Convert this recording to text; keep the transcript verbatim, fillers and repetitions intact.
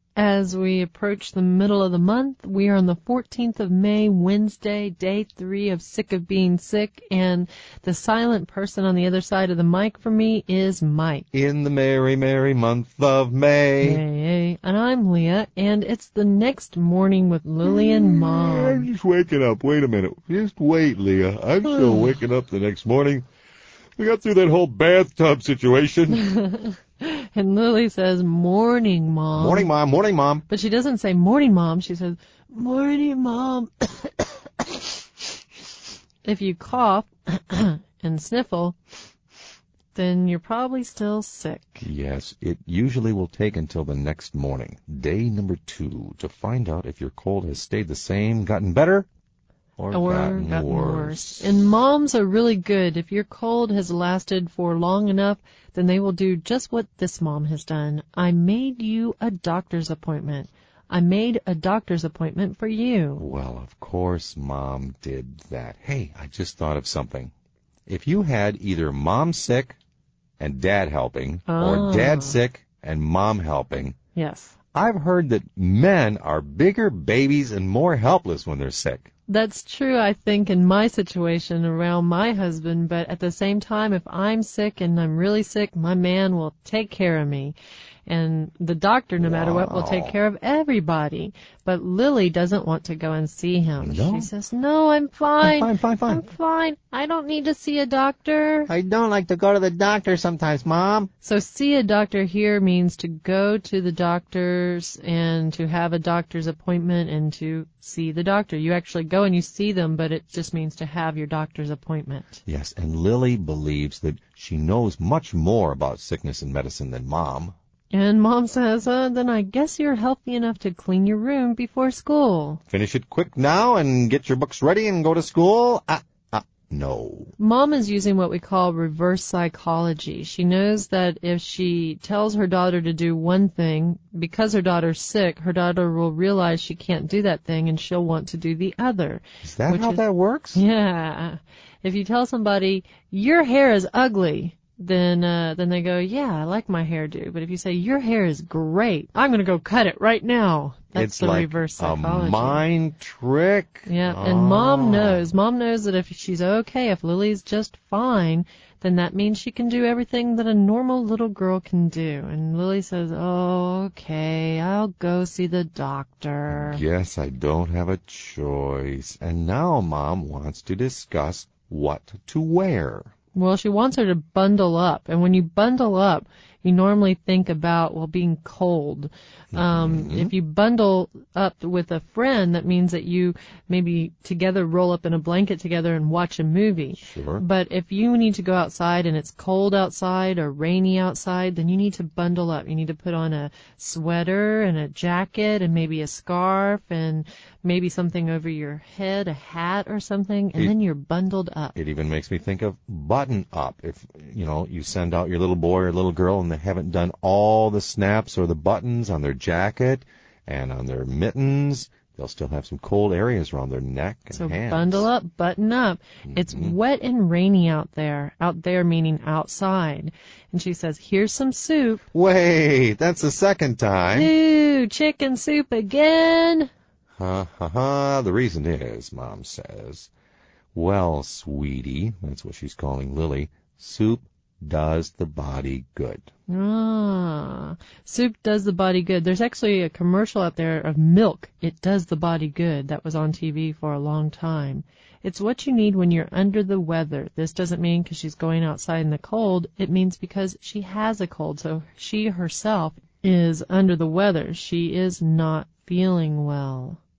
As we approach the middle of the month, we are on the fourteenth of May, Wednesday, day three of Sick of Being Sick, and the silent person on the other side of the mic for me is Mike. In the merry, merry month of May. Hey, and I'm Leah, and it's the next morning with Lily and Mom. I'm just waking up. Wait a minute. Just wait, Leah. I'm still waking up the next morning. We got through that whole bathtub situation. And Lily says, morning, Mom. Morning, Mom. Morning, Mom. But she doesn't say morning, Mom. She says, morning, Mom. If you cough and sniffle, then you're probably still sick. Yes, it usually will take until the next morning, day number two, to find out if your cold has stayed the same, gotten better, or, or gotten, gotten worse. worse. And moms are really good. If your cold has lasted for long enough, then they will do just what this mom has done. I made you a doctor's appointment. I made a doctor's appointment for you. Well, of course Mom did that. Hey, I just thought of something. If you had either Mom sick and Dad helping, Oh. or Dad sick and Mom helping, Yes. I've heard that men are bigger babies and more helpless when they're sick. That's true, I think, in my situation around my husband, but at the same time, if I'm sick and I'm really sick, my man will take care of me. And the doctor, no matter what, will take Wow. care of everybody. But Lily doesn't want to go and see him. No? She says, no, I'm fine. I'm fine, fine, fine. I'm fine. I don't need to see a doctor. I don't like to go to the doctor sometimes, Mom. So see a doctor here means to go to the doctors and to have a doctor's appointment and to see the doctor. You actually go and you see them, but it just means to have your doctor's appointment. Yes, and Lily believes that she knows much more about sickness and medicine than Mom. And Mom says, uh, then I guess you're healthy enough to clean your room before school. Finish it quick now and get your books ready and go to school? Ah, ah, no. Mom is using what we call reverse psychology. She knows that if she tells her daughter to do one thing, because her daughter's sick, her daughter will realize she can't do that thing and she'll want to do the other. Is that Which how is- that works? Yeah. If you tell somebody, your hair is ugly, then uh, then they go, yeah, I like my hairdo. But if you say, your hair is great, I'm going to go cut it right now. That's It's the like reverse a psychology. mind trick. Yeah, Oh. and Mom knows. Mom knows that if she's okay, if Lily's just fine, then that means she can do everything that a normal little girl can do. And Lily says, oh, okay, I'll go see the doctor. Yes, I don't have a choice. And now Mom wants to discuss what to wear. Well, she wants her to bundle up. And when you bundle up, you normally think about, well, being cold. Um, Mm-hmm. If you bundle up with a friend, that means that you maybe together roll up in a blanket together and watch a movie. Sure. But if you need to go outside and it's cold outside or rainy outside, then you need to bundle up. You need to put on a sweater and a jacket and maybe a scarf and maybe something over your head, a hat or something, and It- then you're bundled up. It even makes me think of button up. If, you know, you send out your little boy or little girl and they haven't done all the snaps or the buttons on their jacket and on their mittens, they'll still have some cold areas around their neck and So hands. bundle up, button up. It's wet and rainy out there. Out there meaning outside. And she says, here's some soup. Wait, that's the second time. Ooh, chicken soup again. Ha ha ha. The reason is, Mom says, well, sweetie, that's what she's calling Lily, soup does the body good. Ah, soup does the body good. There's actually a commercial out there of milk. It does the body good. That was on T V for a long time. It's what you need when you're under the weather. This doesn't mean because she's going outside in the cold. It means because she has a cold. So she herself is under the weather. She is not feeling well.